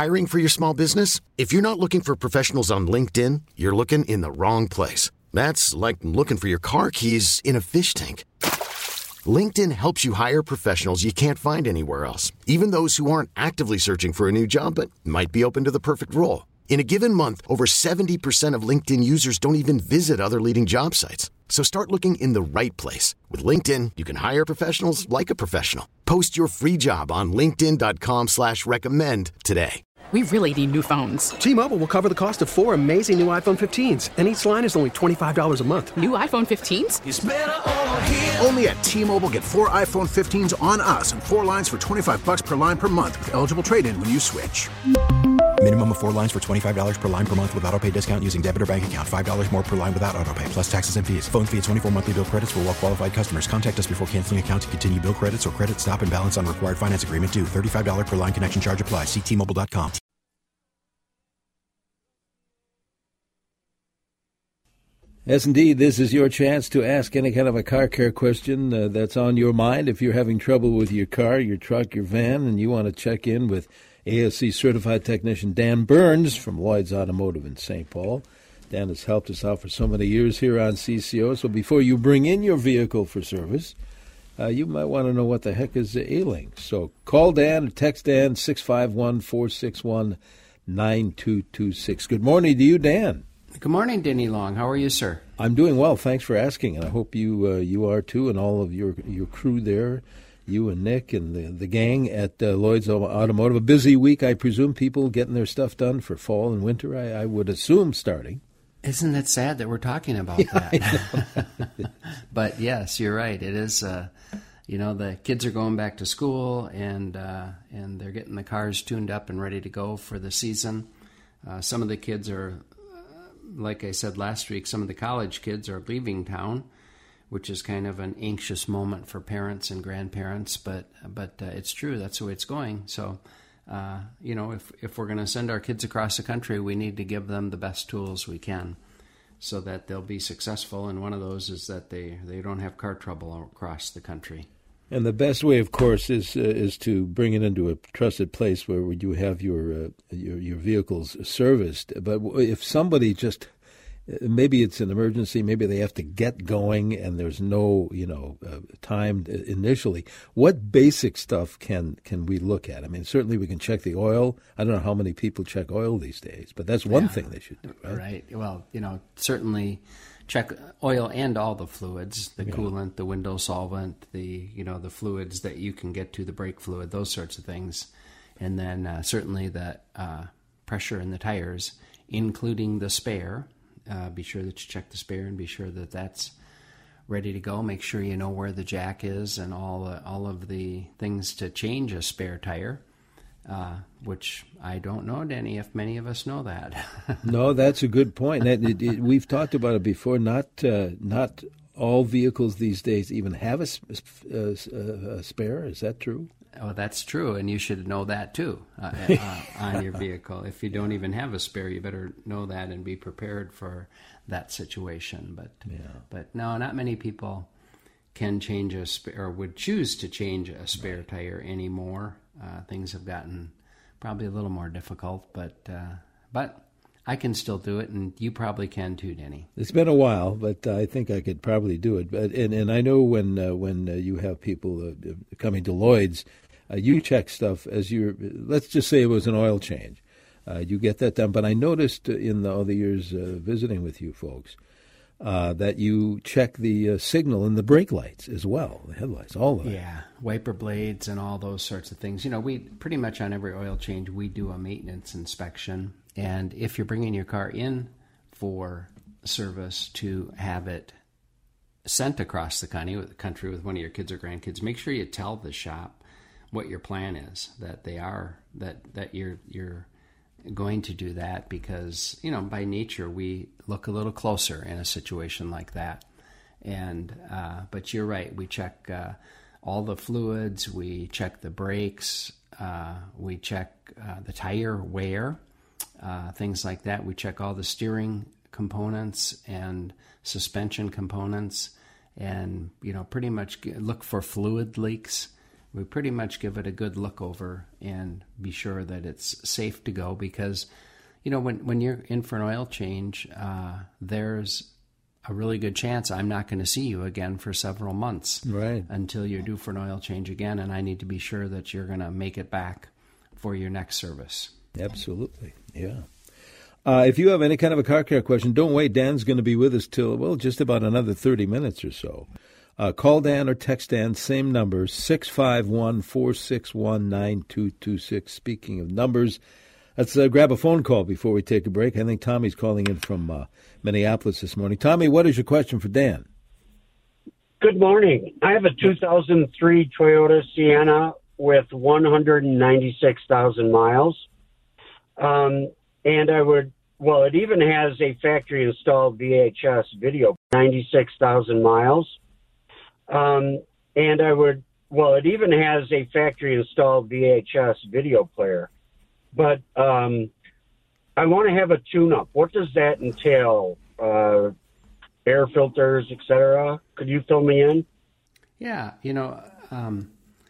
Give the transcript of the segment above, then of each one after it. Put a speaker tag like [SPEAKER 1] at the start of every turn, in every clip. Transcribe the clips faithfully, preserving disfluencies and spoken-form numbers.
[SPEAKER 1] Hiring for your small business? If you're not looking for professionals on LinkedIn, you're looking in the wrong place. That's like looking for your car keys in a fish tank. LinkedIn helps you hire professionals you can't find anywhere else, even those who aren't actively searching for a new job but might be open to the perfect role. In a given month, over seventy percent of LinkedIn users don't even visit other leading job sites. So start looking in the right place. With LinkedIn, you can hire professionals like a professional. Post your free job on linkedin.com slash recommend today.
[SPEAKER 2] We really need new phones.
[SPEAKER 3] T-Mobile will cover the cost of four amazing new iPhone fifteens, and each line is only twenty-five dollars a month.
[SPEAKER 2] New iPhone fifteens?
[SPEAKER 4] It's better over here.
[SPEAKER 5] Only at T-Mobile, get four iPhone fifteens on us and four lines for twenty-five dollars per line per month with eligible trade-in when you switch.
[SPEAKER 6] Minimum of four lines for twenty-five dollars per line per month with autopay discount using debit or bank account. five dollars more per line without autopay, plus taxes and fees. Phone fee at twenty-four monthly bill credits for well-qualified customers. Contact us before canceling account to continue bill credits or credit stop and balance on required finance agreement due. thirty-five dollars per line connection charge applies. See T Mobile dot com.
[SPEAKER 7] Yes, indeed. This is your chance to ask any kind of a car care question uh, that's on your mind. If you're having trouble with your car, your truck, your van, and you want to check in with A S C certified technician Dan Burns from Lloyd's Automotive in Saint Paul. Dan has helped us out for so many years here on C C O. So before you bring in your vehicle for service, uh, you might want to know what the heck is ailing. So call Dan or text Dan, six five one, four six one, nine two two six. Good morning to you, Dan.
[SPEAKER 8] Good morning, Denny Long. How are you, sir?
[SPEAKER 7] I'm doing well. Thanks for asking, and I hope you uh, you are too, and all of your your crew there, you and Nick and the the gang at uh, Lloyd's Automotive. A busy week, I presume. People getting their stuff done for fall and winter. I, I would assume starting.
[SPEAKER 8] Isn't it sad that we're talking about
[SPEAKER 7] yeah,
[SPEAKER 8] that? But yes, you're right. It is. Uh, you know, the kids are going back to school, and uh, and they're getting the cars tuned up and ready to go for the season. Uh, some of the kids are. Like I said last week, some of the college kids are leaving town, which is kind of an anxious moment for parents and grandparents. But but uh, it's true. That's the way it's going. So, uh, you know, if, if we're going to send our kids across the country, we need to give them the best tools we can so that they'll be successful. And one of those is that they, they don't have car trouble across the country.
[SPEAKER 7] And the best way, of course, is uh, is to bring it into a trusted place where you have your uh, your your vehicles serviced. But if somebody just maybe it's an emergency, maybe they have to get going, and there's no you know uh, time initially. What basic stuff can can we look at? I mean, certainly we can check the oil. I don't know how many people check oil these days, but that's one
[SPEAKER 8] yeah,
[SPEAKER 7] thing they should do. Right?
[SPEAKER 8] Right. Well, you know, certainly. Check oil and all the fluids, the yeah. coolant, the window solvent, the you know the fluids that you can get to, the brake fluid, those sorts of things, and then uh, certainly the uh, pressure in the tires, including the spare. Uh, be sure that you check the spare and be sure that that's ready to go. Make sure you know where the jack is and all uh, all of the things to change a spare tire. Uh, which I don't know, Danny, if many of us know that.
[SPEAKER 7] No, that's a good point. That, it, it, we've talked about it before. Not uh, not all vehicles these days even have a, a, a spare. Is that true?
[SPEAKER 8] Oh, that's true, and you should know that too uh, uh, on your vehicle. If you don't even have a spare, you better know that and be prepared for that situation. But
[SPEAKER 7] yeah.
[SPEAKER 8] but no, not many people can change a spare or would choose to change a spare right. tire anymore. Uh, things have gotten probably a little more difficult, but uh, but I can still do it, and you probably can too, Denny.
[SPEAKER 7] It's been a while, but I think I could probably do it. But and, and I know when uh, when uh, you have people uh, coming to Lloyd's, uh, you check stuff as you're. Let's just say it was an oil change, uh, you get that done. But I noticed in the, all the years uh, visiting with you folks. Uh, that you check the uh, signal and the brake lights as well, the headlights, all of it.
[SPEAKER 8] Yeah, wiper blades and all those sorts of things. You know, we pretty much on every oil change, we do a maintenance inspection. And if you're bringing your car in for service to have it sent across the country with, country with one of your kids or grandkids, make sure you tell the shop what your plan is, that they are, that, that you're you're going to do that because, you know, by nature, we look a little closer in a situation like that. And, uh, but you're right. We check uh, all the fluids. We check the brakes. Uh, we check uh, the tire wear, uh, things like that. We check all the steering components and suspension components and, you know, pretty much look for fluid leaks we pretty much give it a good look over and be sure that it's safe to go, because, you know, when, when you're in for an oil change, uh, there's a really good chance I'm not going to see you again for several months,
[SPEAKER 7] right,
[SPEAKER 8] until you're due for an oil change again, and I need to be sure that you're going to make it back for your next service.
[SPEAKER 7] Absolutely, yeah. Uh, if you have any kind of a car care question, don't wait. Dan's going to be with us till, well, just about another thirty minutes or so. Uh, call Dan or text Dan, same number, six five one, four six one, nine two two six. Speaking of numbers, let's uh, grab a phone call before we take a break. I think Tommy's calling in from uh, Minneapolis this morning. Tommy, what is your question for Dan?
[SPEAKER 4] Good morning. I have a two thousand three Toyota Sienna with one hundred ninety-six thousand miles. Um, and I would, well, it even has a factory installed V H S video, ninety-six thousand miles. Um, and I would, well, it even has a factory installed V H S video player. But um, I want to have a tune-up. What does that entail? Uh, air filters, et cetera. Could you fill me in?
[SPEAKER 8] Yeah, you know, um,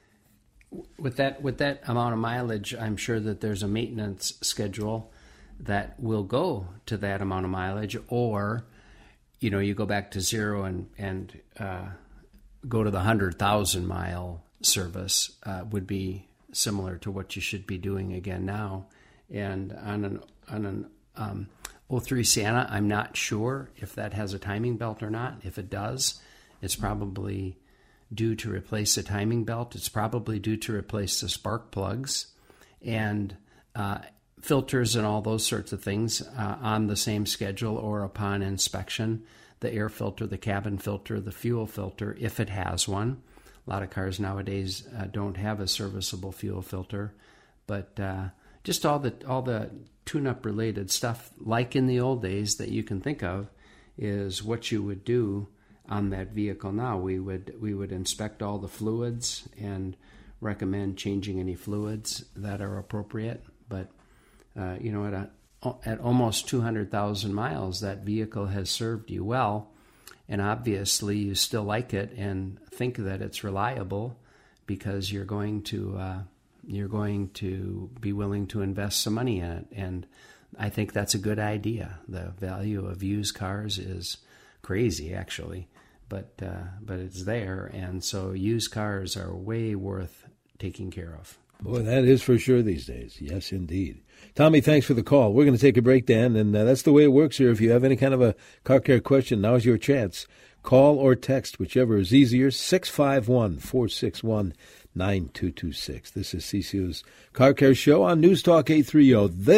[SPEAKER 8] with that with that amount of mileage, I'm sure that there's a maintenance schedule that will go to that amount of mileage, or, you know, you go back to zero and and uh, go to the hundred thousand mile service uh, would be similar to what you should be doing again now. And on an on an um, oh three Sienna, I'm not sure if that has a timing belt or not. If it does, it's probably due to replace the timing belt. It's probably due to replace the spark plugs and uh, filters and all those sorts of things uh, on the same schedule or upon inspection. The air filter, the cabin filter, the fuel filter, if it has one. A lot of cars nowadays uh, don't have a serviceable fuel filter, but uh, just all the all the tune-up related stuff, like in the old days, that you can think of, is what you would do on that vehicle now. We would we would inspect all the fluids and recommend changing any fluids that are appropriate. But uh, you know, at a, at almost two hundred thousand miles, that vehicle has served you well, and obviously you still like it and think that it's reliable, because you're going to uh, you're going to be willing to invest some money in it. And I think that's a good idea. The value of used cars is crazy, actually, but uh, but it's there, and so used cars are way worth taking care of.
[SPEAKER 7] Boy, that is for sure these days. Yes, indeed. Tommy, thanks for the call. We're going to take a break, Dan, and uh, that's the way it works here. If you have any kind of a car care question, now's your chance. Call or text, whichever is easier, six five one, four six one, nine two two six. This is C C O's Car Care Show on News Talk eight thirty. This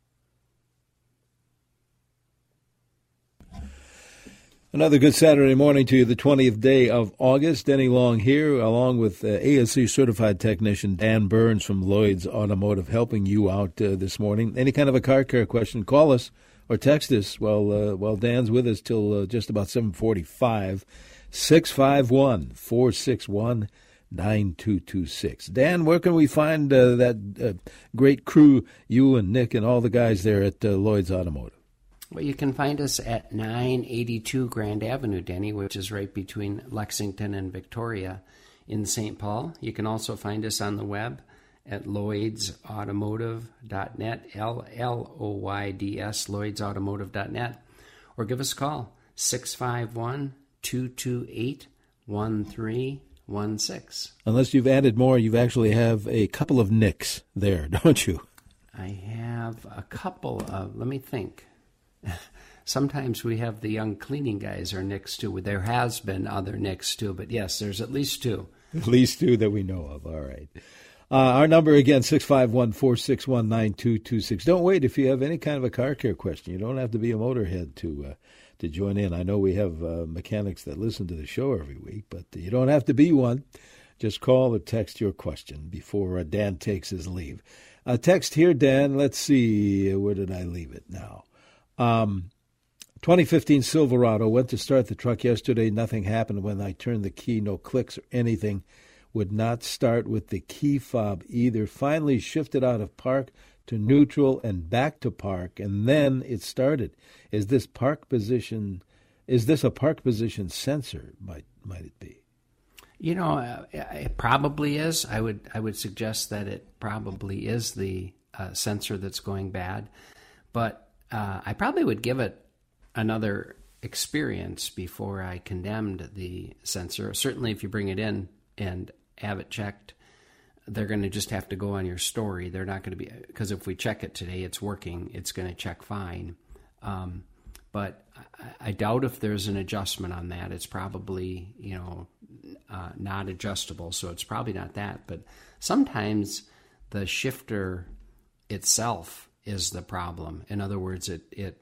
[SPEAKER 7] Another good Saturday morning to you, the twentieth day of August. Denny Long here, along with uh, A S C certified technician Dan Burns from Lloyd's Automotive, helping you out uh, this morning. Any kind of a car care question, call us or text us while, uh, while Dan's with us till uh, just about seven forty-five, six five one, four six one, nine two two six. Dan, where can we find uh, that uh, great crew, you and Nick and all the guys there at uh, Lloyd's Automotive?
[SPEAKER 8] Well, you can find us at nine eighty-two Grand Avenue, Denny, which is right between Lexington and Victoria in Saint Paul. You can also find us on the web at lloyds automotive dot net, L L O Y D S, lloyds automotive dot net, or give us a call, six five one, two two eight, one three one six.
[SPEAKER 7] Unless you've added more, you actually have a couple of Nicks there, don't you?
[SPEAKER 8] I have a couple of, let me think. Sometimes we have the young cleaning guys are Nicks too. There has been other Nicks too, but yes, there's at least two.
[SPEAKER 7] At least two that we know of. All right. Uh, our number again, six five one, four six one, nine two two six. Don't wait if you have any kind of a car care question. You don't have to be a motorhead to uh, to join in. I know we have uh, mechanics that listen to the show every week, but you don't have to be one. Just call or text your question before uh, Dan takes his leave. Uh, text here, Dan. Let's see. Where did I leave it now? Um, twenty fifteen Silverado, went to start the truck yesterday. Nothing happened when I turned the key. No clicks or anything. Would not start with the key fob either. Finally shifted out of park to neutral and back to park, and then it started. Is this park position, is this a park position sensor, might might it be?
[SPEAKER 8] You know, uh, it probably is. I would I would suggest that it probably is the uh, sensor that's going bad. But uh, I probably would give it another experience before I condemned the sensor. Certainly if you bring it in and have it checked, they're going to just have to go on your story. They're not going to be, because if we check it today, it's working, it's going to check fine. Um, but I, I doubt if there's an adjustment on that. It's probably, you know, uh, not adjustable, so it's probably not that. But sometimes the shifter itself is the problem. In other words, it it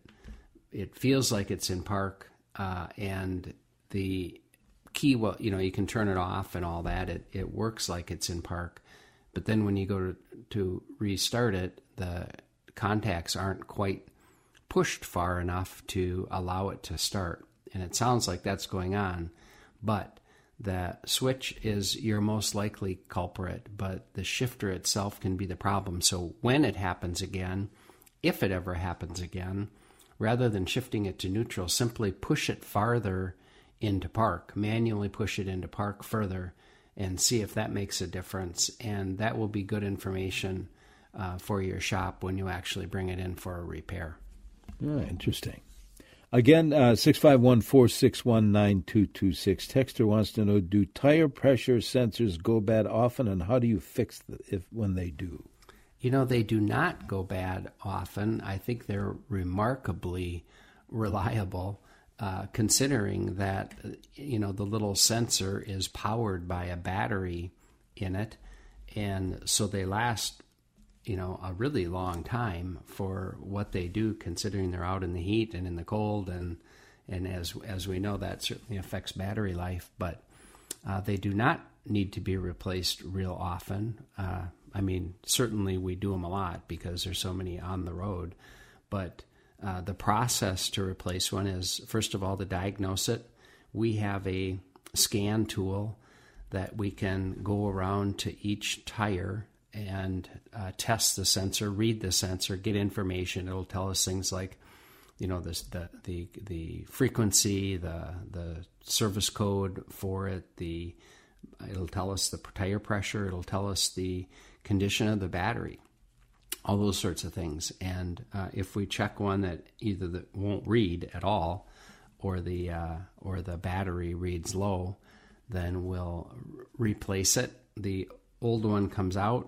[SPEAKER 8] it feels like it's in park, uh, and the key, well, you know, you can turn it off and all that. It it works like it's in park. But then when you go to, to restart it, the contacts aren't quite pushed far enough to allow it to start. And it sounds like that's going on. But the switch is your most likely culprit, but the shifter itself can be the problem. So when it happens again, if it ever happens again, rather than shifting it to neutral, simply push it farther into park, manually push it into park further, and see if that makes a difference. And that will be good information uh, for your shop when you actually bring it in for a repair.
[SPEAKER 7] Oh, interesting. Again, uh, six five one, four six one, nine two two six. Texter wants to know, do tire pressure sensors go bad often, and how do you fix them if when they do?
[SPEAKER 8] You know, they do not go bad often. I think they're remarkably reliable. Uh, considering that, you know, the little sensor is powered by a battery in it, and so they last, you know, a really long time for what they do, considering they're out in the heat and in the cold, and and as as we know, that certainly affects battery life. But uh, they do not need to be replaced real often. Uh, I mean, certainly we do them a lot because there's so many on the road, but Uh, the process to replace one is, first of all, to diagnose it. We have a scan tool that we can go around to each tire and uh, test the sensor, read the sensor, get information. It'll tell us things like, you know, this, the the the frequency, the the service code for it. The it'll tell us the tire pressure. It'll tell us the condition of the battery. All those sorts of things. And uh, if we check one that either that won't read at all, or the uh, or the battery reads low, then we'll r- replace it. The old one comes out.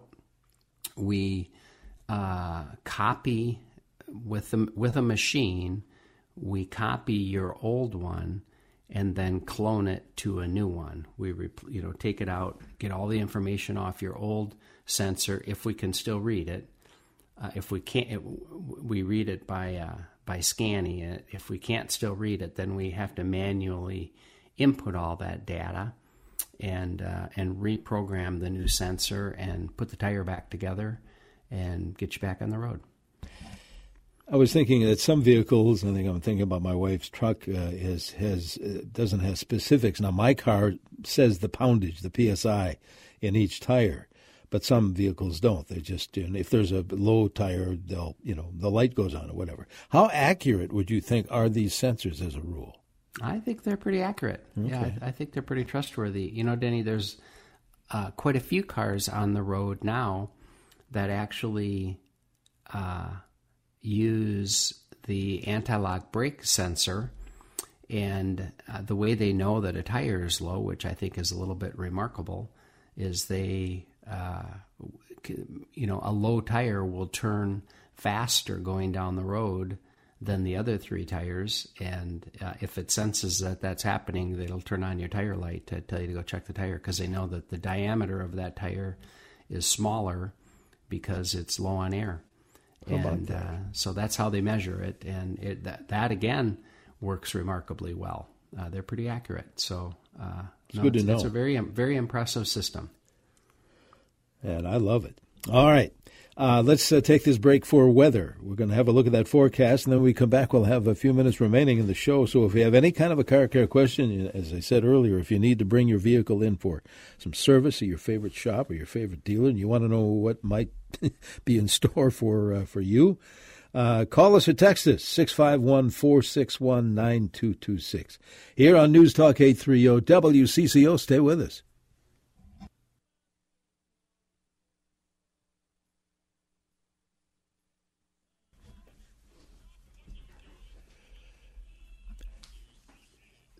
[SPEAKER 8] We uh, copy with the, with a machine. We copy your old one and then clone it to a new one. We rep- you know take it out, get all the information off your old sensor if we can still read it. Uh, if we can't, it, we read it by uh, by scanning it. If we can't still read it, then we have to manually input all that data and uh, and reprogram the new sensor and put the tire back together and get you back on the road.
[SPEAKER 7] I was thinking that some vehicles, I think I'm thinking about my wife's truck, uh, is has uh, doesn't have specifics. Now my car says the poundage, the P S I in each tire. But some vehicles don't. They just, you know, if there's a low tire, they'll, you know, the light goes on or whatever. How accurate would you think are these sensors as a rule?
[SPEAKER 8] I think they're pretty accurate. Okay. Yeah, I, I think they're pretty trustworthy. You know, Denny, there's uh, quite a few cars on the road now that actually uh, use the anti-lock brake sensor, and uh, the way they know that a tire is low, which I think is a little bit remarkable, is they Uh, you know, a low tire will turn faster going down the road than the other three tires. And uh, if it senses that that's happening, it'll turn on your tire light to tell you to go check the tire, because they know that the diameter of that tire is smaller because it's low on air.
[SPEAKER 7] How about
[SPEAKER 8] and
[SPEAKER 7] that?
[SPEAKER 8] Uh, so that's how they measure it. And it, that, that, again, works remarkably well. Uh, they're pretty accurate. So uh,
[SPEAKER 7] it's
[SPEAKER 8] no,
[SPEAKER 7] good to
[SPEAKER 8] it's,
[SPEAKER 7] know.
[SPEAKER 8] It's a very, very impressive system.
[SPEAKER 7] And I love it. All right. Uh, let's uh, take this break for weather. We're going to have a look at that forecast, and then when we come back, we'll have a few minutes remaining in the show. So if you have any kind of a car care question, as I said earlier, if you need to bring your vehicle in for some service at your favorite shop or your favorite dealer, and you want to know what might be in store for uh, for you, uh, call us or text us, six five one, four six one, nine two two six. Here on News Talk eight thirty W C C O. Stay with us.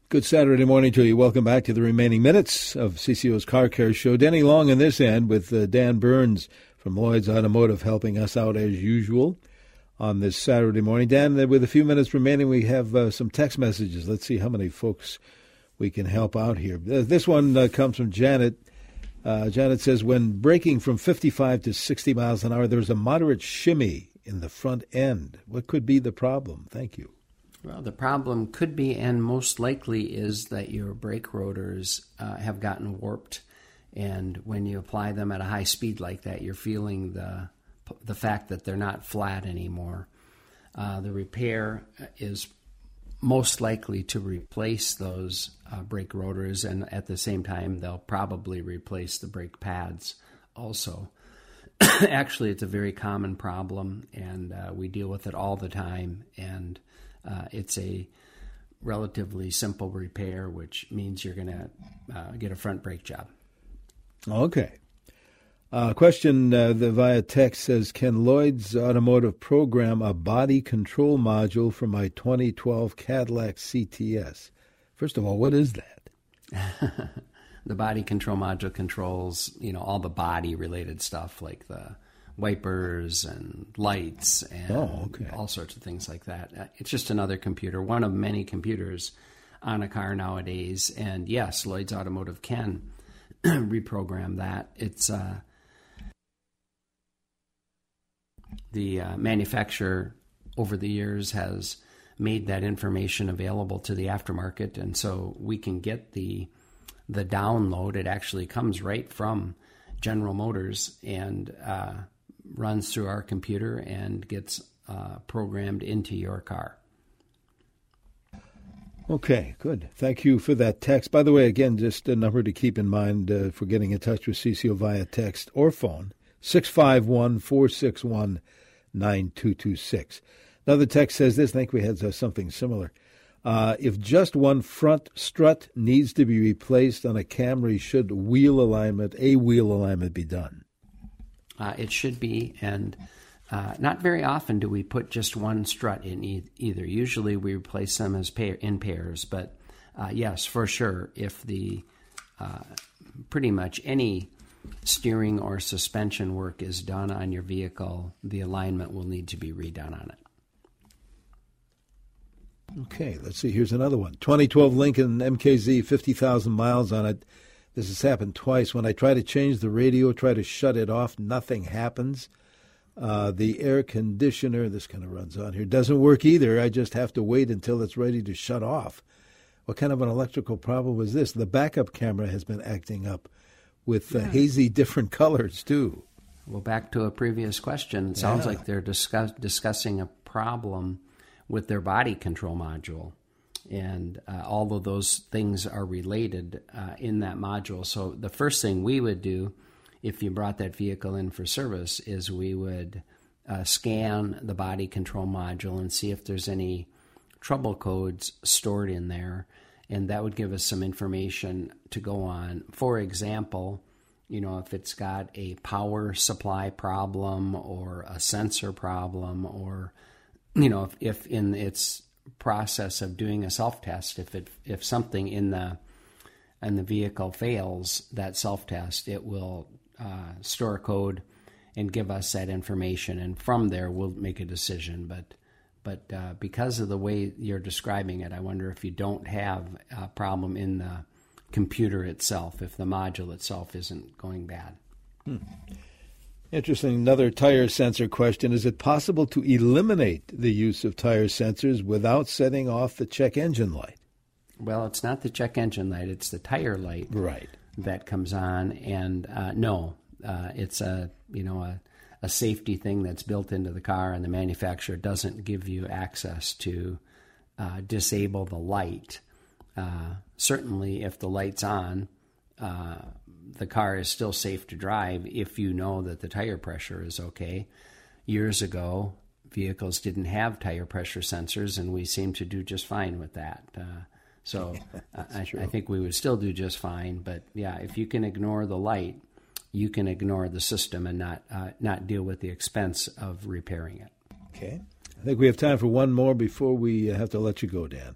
[SPEAKER 7] Good Saturday morning to you. Welcome back to the remaining minutes of C C O's Car Care Show. Denny Long on this end with uh, Dan Burns from Lloyd's Automotive helping us out as usual on this Saturday morning. Dan, with a few minutes remaining, we have uh, some text messages. Let's see how many folks we can help out here. This one uh, comes from Janet. Uh, Janet says, when braking from fifty-five to sixty miles an hour, there's a moderate shimmy in the front end. What could be the problem? Thank you.
[SPEAKER 8] Well, the problem could be, and most likely, is that your brake rotors uh, have gotten warped, and when you apply them at a high speed like that, you're feeling the the fact that they're not flat anymore. Uh, the repair is most likely to replace those uh, brake rotors, and at the same time, they'll probably replace the brake pads also. Actually, it's a very common problem, and uh, we deal with it all the time, and Uh, it's a relatively simple repair, which means you're going to uh, get a front brake job.
[SPEAKER 7] Okay. Uh, question uh, the, via text says, can Lloyd's Automotive program a body control module for my twenty twelve Cadillac C T S? First of all, what is that?
[SPEAKER 8] The body control module controls, you know, all the body-related stuff like the wipers and lights and
[SPEAKER 7] oh, okay.
[SPEAKER 8] all sorts of things like that. It's just another computer, one of many computers on a car nowadays. And yes, Lloyd's Automotive can reprogram that. It's uh, the uh, manufacturer over the years has made that information available to the aftermarket, and so we can get the the download. It actually comes right from General Motors and uh, runs through our computer and gets uh, programmed into your car.
[SPEAKER 7] Okay, good. Thank you for that text. By the way, again, just a number to keep in mind uh, for getting in touch with C C O via text or phone, six five one, four six one, nine two two six. Another text says this, I think we had uh, something similar. Uh, if just one front strut needs to be replaced on a Camry, should wheel alignment, a wheel alignment be done?
[SPEAKER 8] Uh, it should be, and uh, not very often do we put just one strut in e- either. Usually we replace them as pair, in pairs, but uh, yes, for sure, if the uh, pretty much any steering or suspension work is done on your vehicle, the alignment will need to be redone on it.
[SPEAKER 7] Okay, let's see. Here's another one. twenty twelve Lincoln M K Z, fifty thousand miles on it. This has happened twice. When I try to change the radio, try to shut it off, nothing happens. Uh, the air conditioner, this kind of runs on here, doesn't work either. I just have to wait until it's ready to shut off. What kind of an electrical problem was this? The backup camera has been acting up with uh, yeah. hazy different colors, too.
[SPEAKER 8] Well, back to a previous question. It sounds yeah. like they're discuss- discussing a problem with their body control module. And uh, all of those things are related uh, in that module. So the first thing we would do if you brought that vehicle in for service is we would uh, scan the body control module and see if there's any trouble codes stored in there. And that would give us some information to go on. For example, you know, if it's got a power supply problem or a sensor problem, or, you know, if, if in its process of doing a self-test, if it if something in the in the vehicle fails that self-test, it will uh, store a code and give us that information, and from there we'll make a decision. But but uh, because of the way you're describing it, I wonder if you don't have a problem in the computer itself, if the module itself isn't going bad.
[SPEAKER 7] Hmm. Interesting. Another tire sensor question. Is it possible to eliminate the use of tire sensors without setting off the check engine light?
[SPEAKER 8] Well, it's not the check engine light. It's the tire light
[SPEAKER 7] right.
[SPEAKER 8] that comes on. And uh, no, uh, it's a, you know, a, a safety thing that's built into the car, and the manufacturer doesn't give you access to uh, disable the light. Uh, certainly, if the light's on, uh, the car is still safe to drive if you know that the tire pressure is okay. Years ago, vehicles didn't have tire pressure sensors, and we seem to do just fine with that. Uh, so I, I think we would still do just fine. But yeah, if you can ignore the light, you can ignore the system and not uh, not deal with the expense of repairing it.
[SPEAKER 7] Okay. I think we have time for one more before we have to let you go, Dan.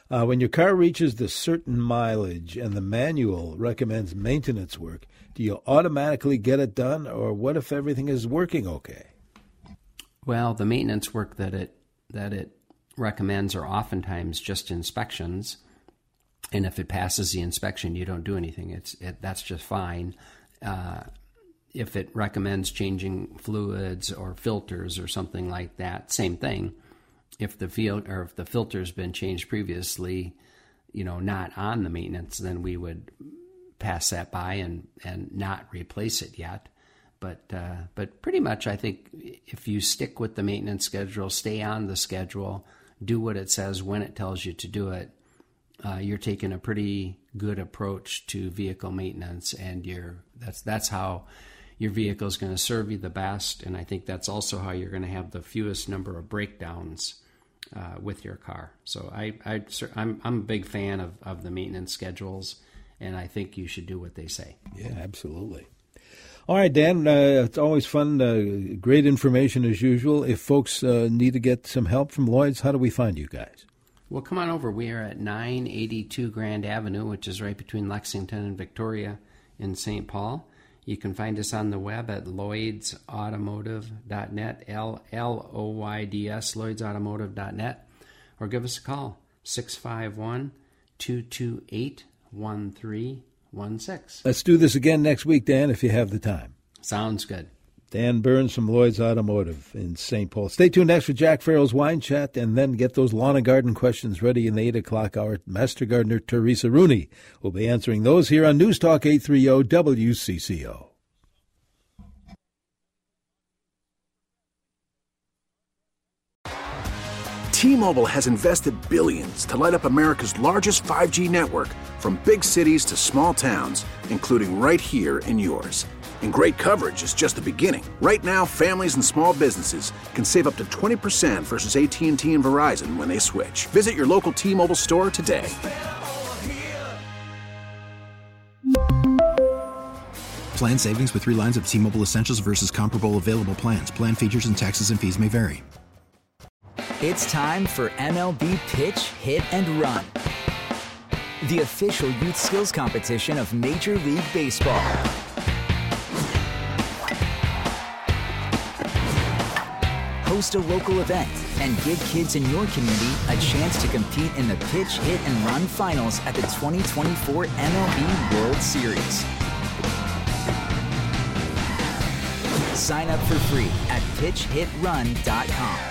[SPEAKER 7] Uh, when your car reaches the certain mileage and the manual recommends maintenance work, do you automatically get it done, or what if everything is working okay?
[SPEAKER 8] Well, the maintenance work that it that it recommends are oftentimes just inspections, and if it passes the inspection, you don't do anything. It's it, that's just fine. Uh, if it recommends changing fluids or filters or something like that, same thing. If the field or if the filter's been changed previously, you know, not on the maintenance, then we would pass that by and, and not replace it yet. But uh, but pretty much, I think if you stick with the maintenance schedule, stay on the schedule, do what it says when it tells you to do it, uh, you're taking a pretty good approach to vehicle maintenance, and you're that's that's how your vehicle is going to serve you the best. And I think that's also how you're going to have the fewest number of breakdowns uh, with your car. So I, I I'm I'm a big fan of, of the maintenance schedules, and I think you should do what they say.
[SPEAKER 7] Yeah, absolutely. All right, Dan, uh, it's always fun. Uh, great information as usual. If folks uh, need to get some help from Lloyd's, how do we find you guys?
[SPEAKER 8] Well, come on over. We are at nine eighty-two Grand Avenue, which is right between Lexington and Victoria in Saint Paul. You can find us on the web at lloyds automotive dot net, L L O Y D S, lloyds automotive dot net, or give us a call, six five one, two two eight, one three one six.
[SPEAKER 7] Let's do this again next week, Dan, if you have the time.
[SPEAKER 8] Sounds good.
[SPEAKER 7] Dan Burns from Lloyd's Automotive in Saint Paul. Stay tuned next for Jack Farrell's Wine Chat, and then get those lawn and garden questions ready in the eight o'clock hour. Master Gardener Teresa Rooney will be answering those here on News Talk eight thirty W C C O.
[SPEAKER 5] T-Mobile has invested billions to light up America's largest five G network, from big cities to small towns, including right here in yours. And great coverage is just the beginning. Right now, families and small businesses can save up to twenty percent versus A T and T and Verizon when they switch. Visit your local T-Mobile store today.
[SPEAKER 6] Plan savings with three lines of T-Mobile Essentials versus comparable available plans. Plan features and taxes and fees may vary.
[SPEAKER 9] It's time for M L B Pitch, Hit, and Run, the official youth skills competition of Major League Baseball. Host a local event and give kids in your community a chance to compete in the Pitch, Hit, and Run finals at the twenty twenty-four M L B World Series. Sign up for free at pitch hit run dot com.